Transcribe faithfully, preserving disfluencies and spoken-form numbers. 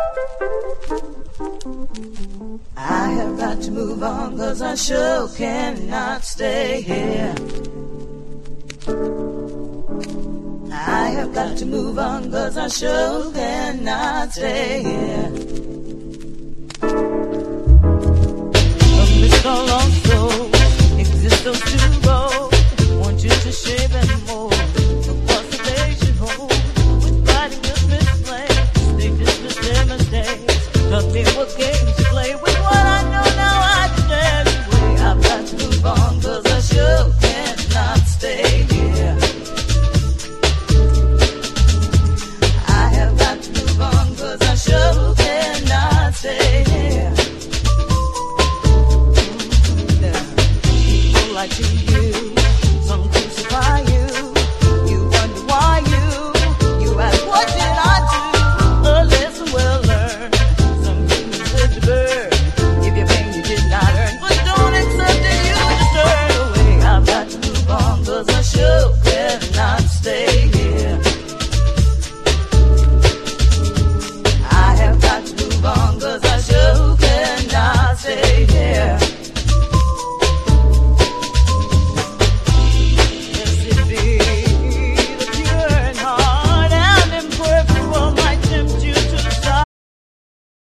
I have got to move on, cause I sure cannot stay here. I have got to move on, cause I sure cannot stay here. Mister Alonso, existence to go. Want you to shave and mold. Across the nation home. With fighting your Christmas, they dismiss their mistakes. Nothing